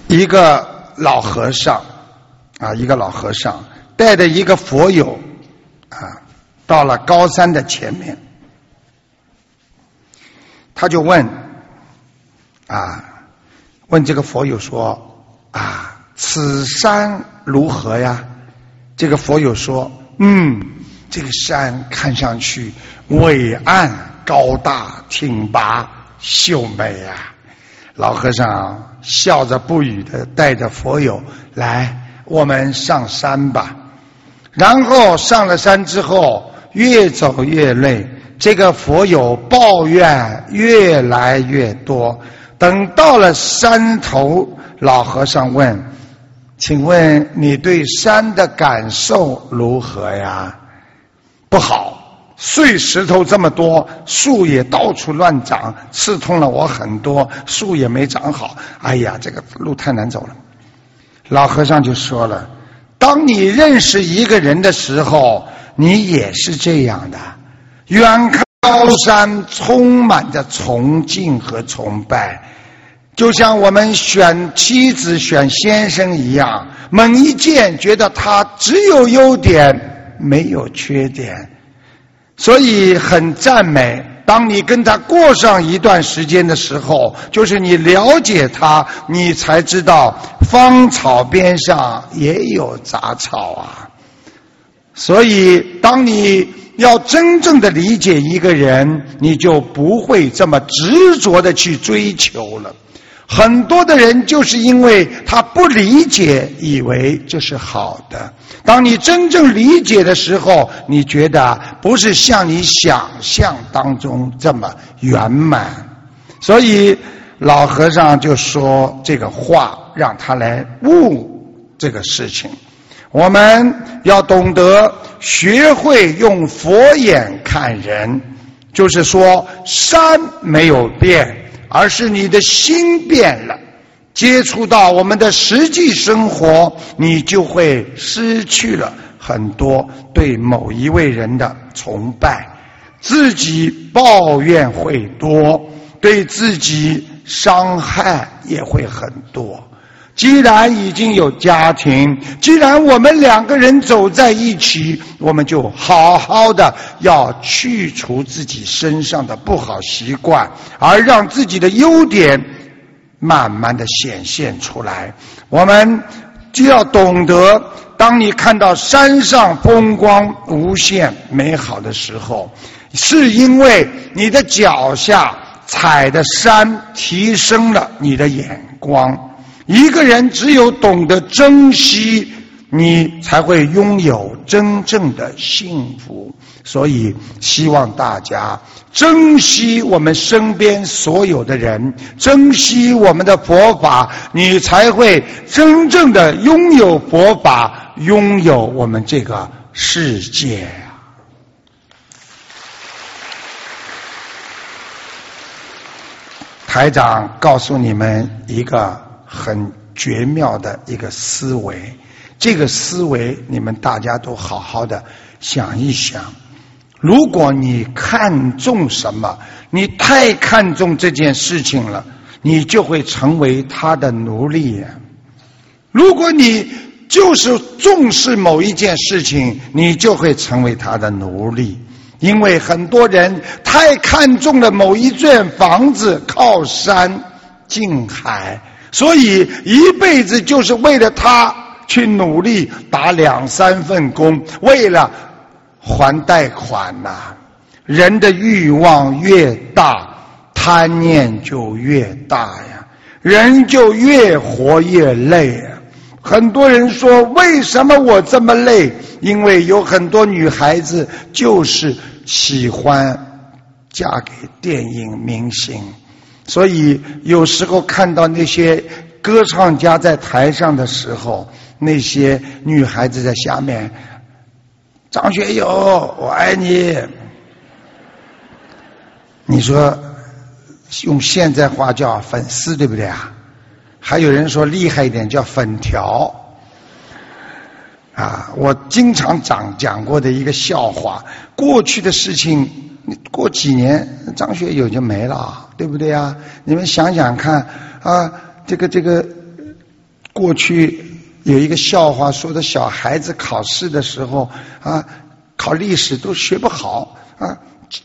一个老和尚带着一个佛友到了高山的前面，他就问这个佛友说此山如何呀？这个佛友说这个山看上去伟岸高大挺拔秀美啊。老和尚笑着不语的带着佛友来，我们上山吧。然后上了山之后越走越累，这个佛友抱怨越来越多。等到了山头，老和尚问，请问你对山的感受如何呀？不好，碎石头这么多，树也到处乱长，刺痛了我很多，树也没长好，哎呀，这个路太难走了。老和尚就说了，当你认识一个人的时候，你也是这样的，远看高山充满着崇敬和崇拜，就像我们选妻子选先生一样，猛一见觉得他只有优点没有缺点，所以很赞美。当你跟他过上一段时间的时候，就是你了解他，你才知道芳草边上也有杂草啊。所以当你要真正的理解一个人，你就不会这么执着的去追求了。很多的人就是因为他不理解，以为这是好的。当你真正理解的时候，你觉得不是像你想象当中这么圆满。所以老和尚就说这个话，让他来悟这个事情。我们要懂得学会用佛眼看人，就是说山没有变，而是你的心变了。接触到我们的实际生活，你就会失去了很多对某一位人的崇拜，自己抱怨会多，对自己伤害也会很多。既然已经有家庭，既然我们两个人走在一起，我们就好好的要去除自己身上的不好习惯，而让自己的优点慢慢的显现出来。我们就要懂得，当你看到山上风光无限美好的时候，是因为你的脚下踩的山提升了你的眼光。一个人只有懂得珍惜，你才会拥有真正的幸福。所以希望大家珍惜我们身边所有的人，珍惜我们的佛法，你才会真正的拥有佛法，拥有我们这个世界。台长告诉你们一个很绝妙的一个思维，这个思维你们大家都好好的想一想。如果你看重什么，你太看重这件事情了，你就会成为他的奴隶。如果你就是重视某一件事情，你就会成为他的奴隶。因为很多人太看重了某一间房子，靠山近海，所以一辈子就是为了他去努力，打2、3份工，为了还贷款呐。人的欲望越大，贪念就越大呀，人就越活越累啊。很多人说，为什么我这么累？因为有很多女孩子就是喜欢嫁给电影明星，所以有时候看到那些歌唱家在台上的时候，那些女孩子在下面，张学友我爱你，你说用现在话叫粉丝，对不对啊？还有人说厉害一点叫粉条啊！我经常讲过的一个笑话，过去的事情过几年张学友就没了，对不对啊？你们想想看啊，这个过去有一个笑话，说的小孩子考试的时候啊，考历史都学不好啊。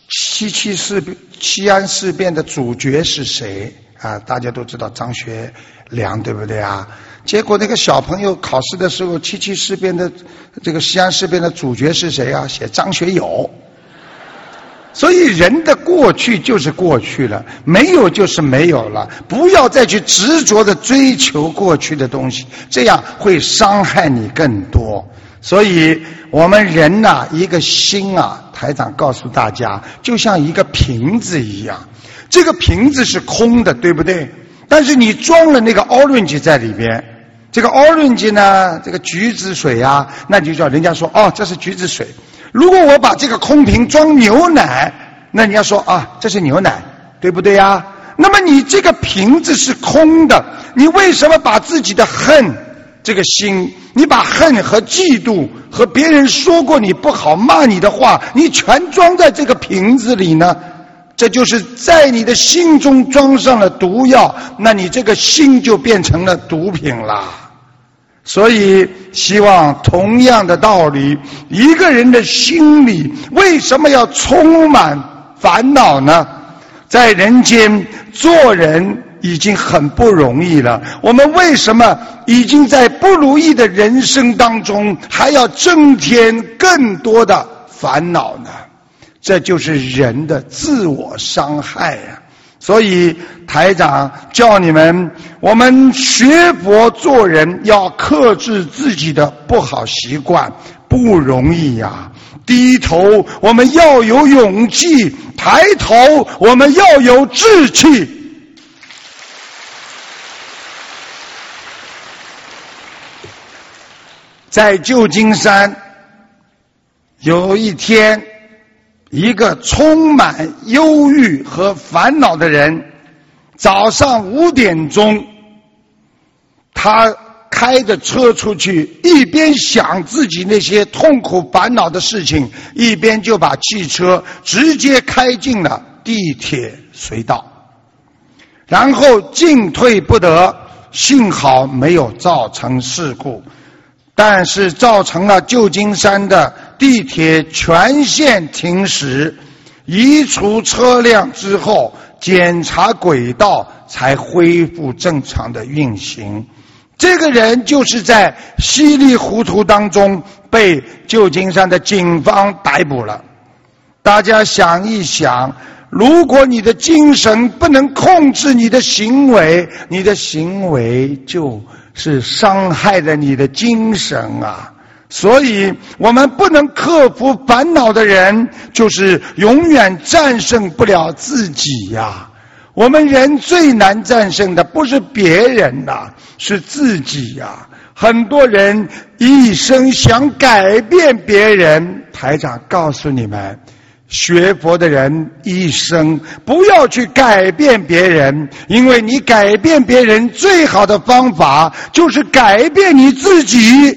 西安事变的主角是谁啊？大家都知道张学良，对不对啊？结果那个小朋友考试的时候，西安事变的主角是谁啊？写张学友。所以人的过去就是过去了，没有就是没有了，不要再去执着的追求过去的东西，这样会伤害你更多。所以我们人啊，一个心啊，台长告诉大家，就像一个瓶子一样，这个瓶子是空的，对不对？但是你装了那个 orange 在里边，这个 orange 呢，这个橘子水啊，那就叫人家说哦，这是橘子水。如果我把这个空瓶装牛奶，那你要说啊，这是牛奶，对不对呀？那么你这个瓶子是空的，你为什么把自己的恨这个心，你把恨和嫉妒和别人说过你不好骂你的话，你全装在这个瓶子里呢？这就是在你的心中装上了毒药，那你这个心就变成了毒品了。所以希望同样的道理，一个人的心里为什么要充满烦恼呢？在人间做人已经很不容易了，我们为什么已经在不如意的人生当中还要增添更多的烦恼呢？这就是人的自我伤害啊！所以台长叫你们，我们学佛做人要克制自己的不好习惯，不容易呀。低头我们要有勇气，抬头我们要有志气。在旧金山有一天，一个充满忧郁和烦恼的人，早上5点钟，他开着车出去，一边想自己那些痛苦烦恼的事情，一边就把汽车直接开进了地铁隧道，然后进退不得，幸好没有造成事故，但是造成了旧金山的地铁全线停驶，移除车辆之后，检查轨道才恢复正常的运行。这个人就是在稀里糊涂当中被旧金山的警方逮捕了。大家想一想，如果你的精神不能控制你的行为，你的行为就是伤害了你的精神啊！所以我们不能克服烦恼的人，就是永远战胜不了自己呀。我们人最难战胜的不是别人呐，是自己呀。很多人一生想改变别人，台长告诉你们，学佛的人一生不要去改变别人，因为你改变别人最好的方法就是改变你自己。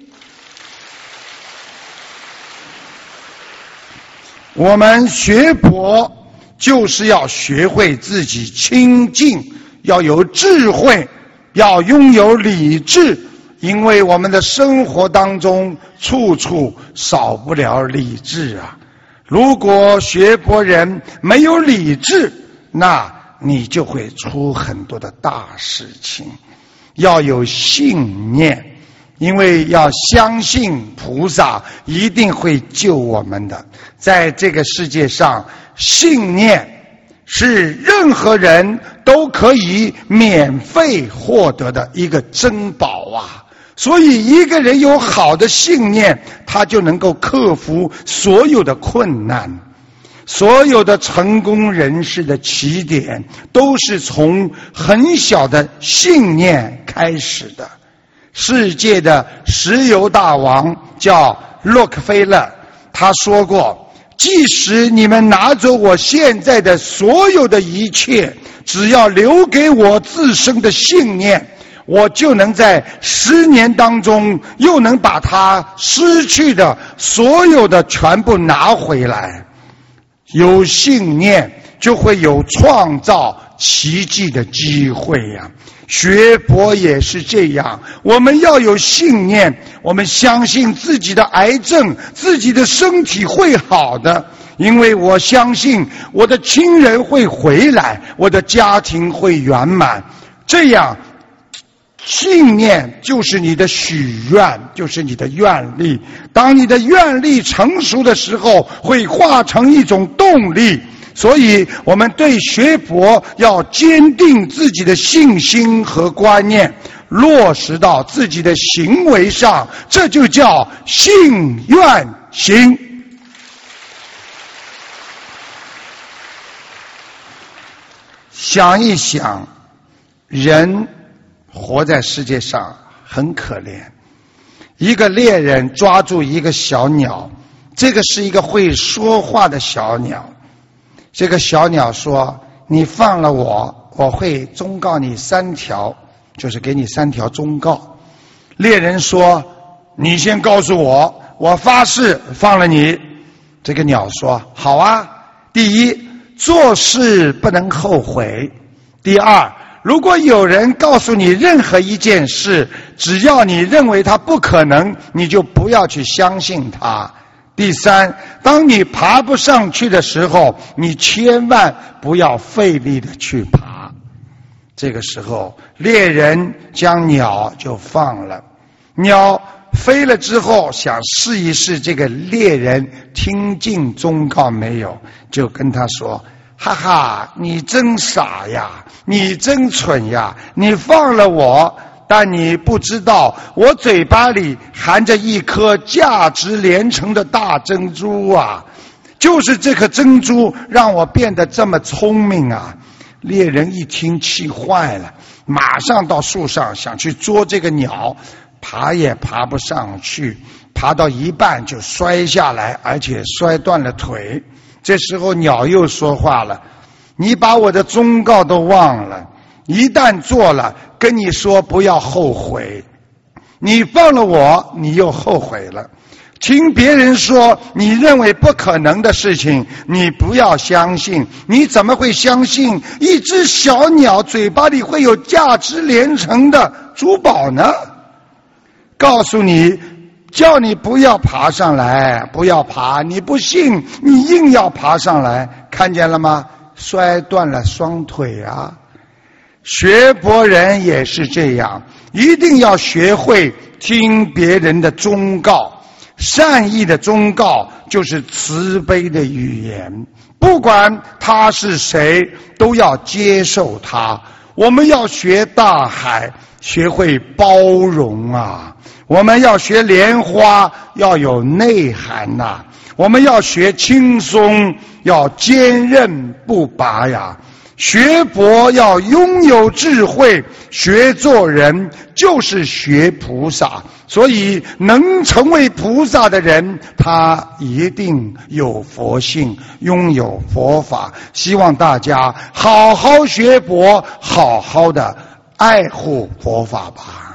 我们学佛就是要学会自己清净，要有智慧，要拥有理智，因为我们的生活当中处处少不了理智啊。如果学佛人没有理智，那你就会出很多的大事情。要有信念，因为要相信菩萨一定会救我们的。在这个世界上，信念是任何人都可以免费获得的一个珍宝啊！所以一个人有好的信念，他就能够克服所有的困难。所有的成功人士的起点都是从很小的信念开始的。世界的石油大王叫洛克菲勒，他说过，即使你们拿走我现在的所有的一切，只要留给我自身的信念，我就能在10年当中又能把它失去的所有的全部拿回来。有信念就会有创造奇迹的机会呀！ 学佛也是这样，我们要有信念，我们相信自己的癌症，自己的身体会好的，因为我相信我的亲人会回来，我的家庭会圆满。这样信念就是你的许愿，就是你的愿力。当你的愿力成熟的时候，会化成一种动力。所以我们对学佛要坚定自己的信心和观念，落实到自己的行为上，这就叫信愿行。想一想，人活在世界上很可怜。一个猎人抓住一个小鸟，这个是一个会说话的小鸟。这个小鸟说，你放了我，我会忠告你3条，就是给你3条忠告。猎人说，你先告诉我，我发誓放了你。这个鸟说，好啊。第一，做事不能后悔。第二，如果有人告诉你任何一件事，只要你认为它不可能，你就不要去相信它。第三，当你爬不上去的时候，你千万不要费力的去爬。这个时候，猎人将鸟就放了。鸟飞了之后，想试一试这个猎人听进忠告没有，就跟他说，哈哈，你真傻呀，你真蠢呀，你放了我，但你不知道我嘴巴里含着一颗价值连城的大珍珠啊，就是这颗珍珠让我变得这么聪明啊。猎人一听气坏了，马上到树上想去捉这个鸟，爬也爬不上去，爬到一半就摔下来，而且摔断了腿。这时候鸟又说话了，你把我的忠告都忘了，一旦做了，跟你说不要后悔。你放了我，你又后悔了。听别人说你认为不可能的事情，你不要相信。你怎么会相信一只小鸟嘴巴里会有价值连城的珠宝呢？告诉你，叫你不要爬上来，不要爬，你不信，你硬要爬上来，看见了吗？摔断了双腿啊！学佛人也是这样，一定要学会听别人的忠告。善意的忠告就是慈悲的语言，不管他是谁，都要接受他。我们要学大海，学会包容啊。我们要学莲花，要有内涵呐。我们要学轻松，要坚韧不拔呀。学佛要拥有智慧，学做人就是学菩萨。所以能成为菩萨的人，他一定有佛性，拥有佛法。希望大家好好学佛，好好的爱护佛法吧。